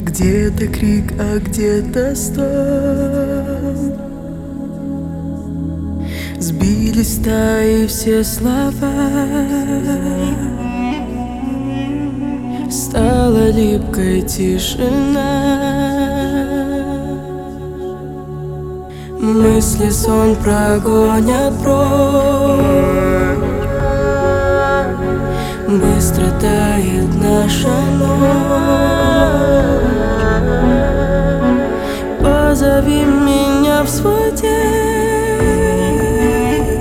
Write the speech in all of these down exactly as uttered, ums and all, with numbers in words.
Где-то крик, а где-то стон. Сбились стаи все слова. Стала липкой тишина. Мысли сон прогонят прочь. Быстро тает наша ночь. Позови меня в свой день.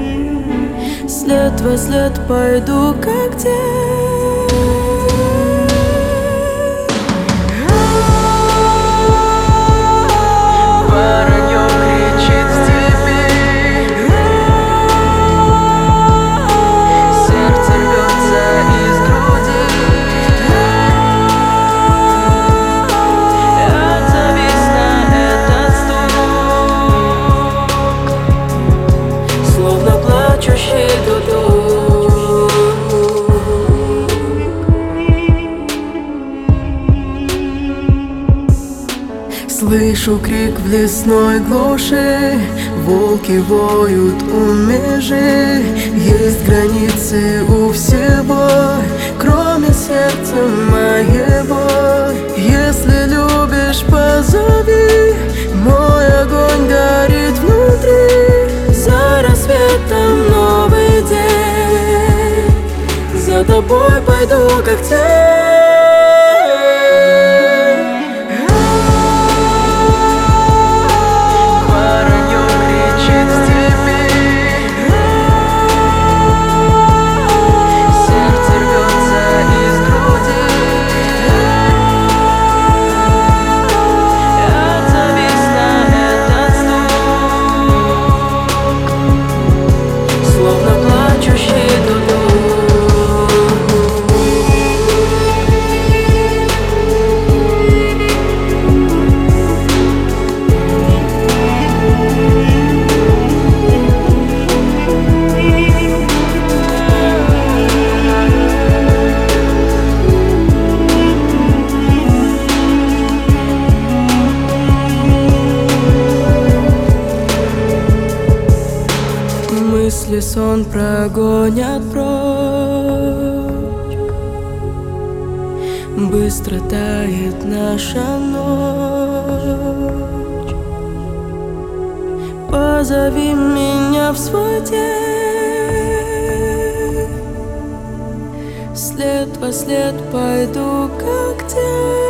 След во след пойду, как тень. Слышу крик в лесной глуши, волки воют у межи. Есть границы у всего, кроме сердца моего. Если любишь, позови, мой огонь горит внутри. За рассветом новый день, за тобой пойду, как тень. Мысли сон прогонят прочь. Быстро тает наша ночь. Позови меня в свой день. След во след пойду, как тень.